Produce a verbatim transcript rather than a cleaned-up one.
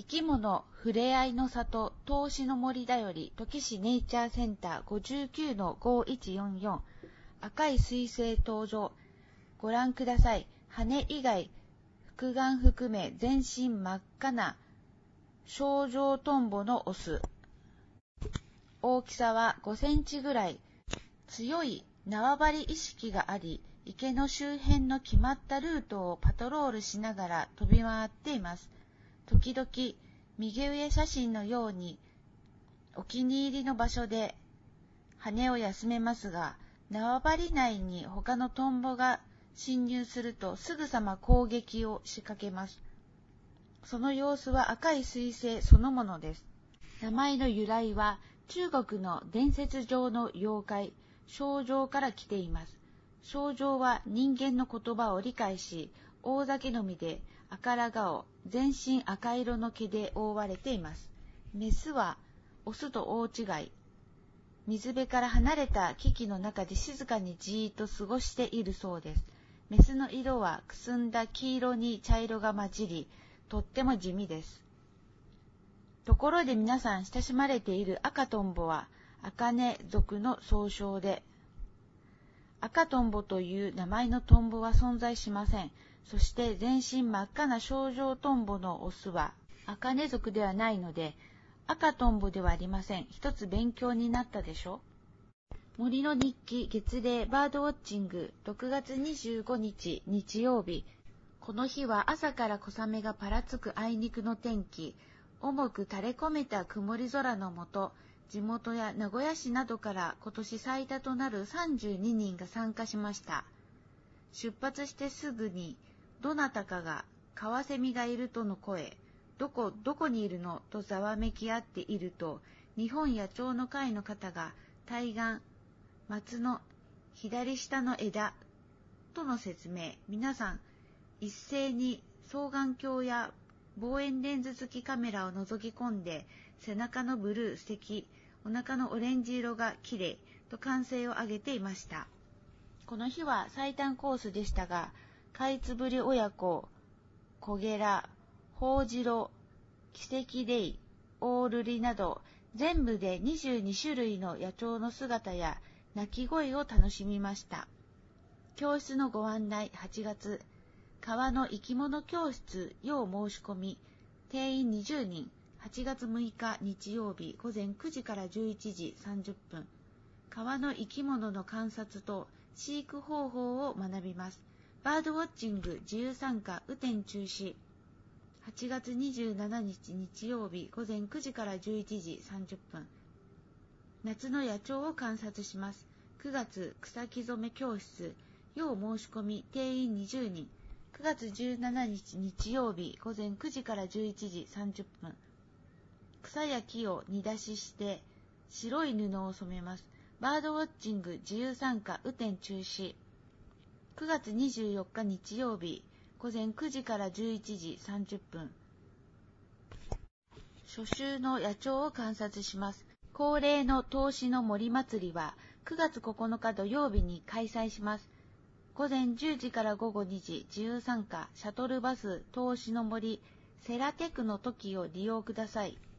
き物ふれあいの里投資の森だより、土岐市ネイチャーセンター ごじゅうきゅうのごいちよんよん 赤い彗星登場。ご覧ください。羽以外、複眼含め全身真っ赤な症状トンボのオス。大きさはごセンチぐらい。強い縄張り意識があり、池の周辺の決まったルートをパトロールしながら飛び回っています。時々、右上写真のようにお気に入りの場所で羽を休めますが、縄張り内に他のトンボが侵入するとすぐさま攻撃を仕掛けます。その様子は赤い彗星そのものです。名前の由来は中国の伝説上の妖怪、症状から来ています。症状は人間の言葉を理解し、大酒飲みで赤ら顔、全身赤色の毛で覆われています。メスはオスと大違い。水辺から離れた木々の中で静かにじーっと過ごしているそうです。メスの色はくすんだ黄色に茶色が混じり、とっても地味です。ところで皆さん親しまれている赤トンボは茜属の総称で、赤トンボという名前のトンボは存在しません。そして全身真っ赤な症状トンボのオスは茜属ではないので、赤トンボではありません。一つ勉強になったでしょ。森の日記月例バードウォッチングろくがつにじゅうごにち日曜日。この日は朝から小雨がぱらつくあいにくの天気。重く垂れ込めた曇り空の下、地元や名古屋市などから今年最多となるさんじゅうににんが参加しました。出発してすぐに、どなたかがカワセミがいるとの声、どこどこにいるのとざわめき合っていると、日本野鳥の会の方が対岸、松の左下の枝との説明。皆さん一斉に双眼鏡や望遠レンズ付きカメラを覗き込んで、背中のブルー素敵、お腹のオレンジ色がきれいと歓声を上げていました。この日は最短コースでしたが、カイツブリ親子、コゲラ、ホウジロ、キセキレイ、オオルリなど全部でにじゅうにしゅるいの野鳥の姿や鳴き声を楽しみました。教室のご案内はちがつ、川の生き物教室要申し込み、定員にじゅうにん、はちがつむいか日曜日ごぜんくじからじゅういちじさんじゅっぷん、川の生き物の観察と飼育方法を学びます。バードウォッチング自由参加雨天中止。はちがつにじゅうしちにち日曜日ごぜんくじからじゅういちじさんじゅっぷん。夏の野鳥を観察します。くがつ草木染め教室要申し込み定員にじゅうにん。くがつじゅうしちにち日曜日ごぜんくじからじゅういちじさんじゅっぷん。草や木を煮出しして白い布を染めます。バードウォッチング自由参加雨天中止。くがつにじゅうよっか日曜日ごぜんくじからじゅういちじさんじゅっぷん。初秋の野鳥を観察します。恒例の投資の森祭りはくがつここのか土曜日に開催します。ごぜんじゅうじからごごにじ自由参加シャトルバス投資の森セラテクの時を利用ください。